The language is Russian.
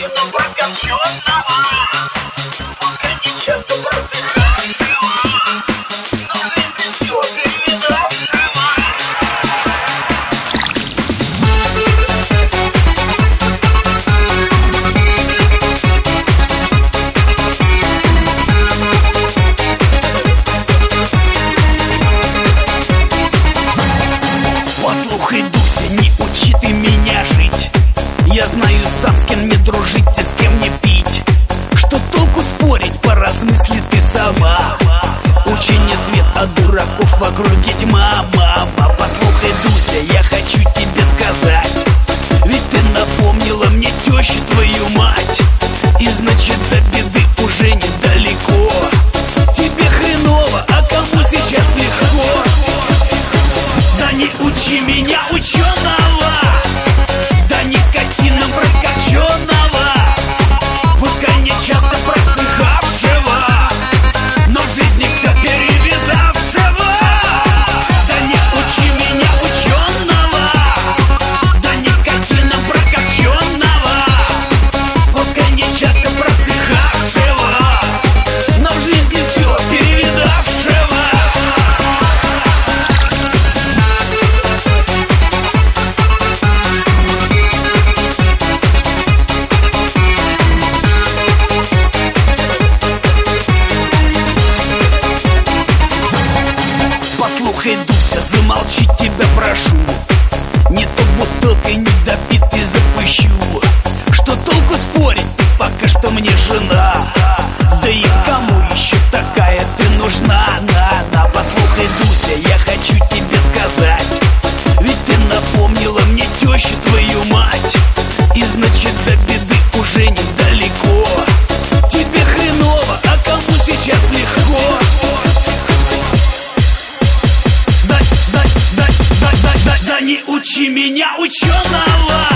картину прокопченного. Пускай не часто просыхавшего, но в жизни все перевидавшего. Послухай, Дуся, не учи ты меня жить. Я знаю сам, с кем мне дружить и с кем мне пить. Что толку спорить, поразмысли ты сама. Учение свет, а дураков в округе тьма. Мама, послухай, Дуся, я хочу тебе сказать. Ведь ты напомнила мне тещу твою мать. И значит до беды уже недалеко. Тебе хреново, а кому сейчас легко? Да не учи меня, ученого, да никотином прокопченного, пускай не часто просыхавшего, но в жизни все перевидавшего. Да не учи меня, ученого, да никотином прокопченного, пускай не часто просыхавшего, но в жизни все перевидавшего. Послухай, Дуся, замолчи, тебя прошу. Не то бутылкой недопитой запущу. Что толку спорить, ты пока что мне жена. Да и кому еще такая ты нужна? Послухай, Дуся, я хочу тебе сказать. Ведь ты напомнила мне тещу твою мать. И значит до беды уже недалеко. Тебе хреново, а кому сейчас легко? Да не учи меня, ученого,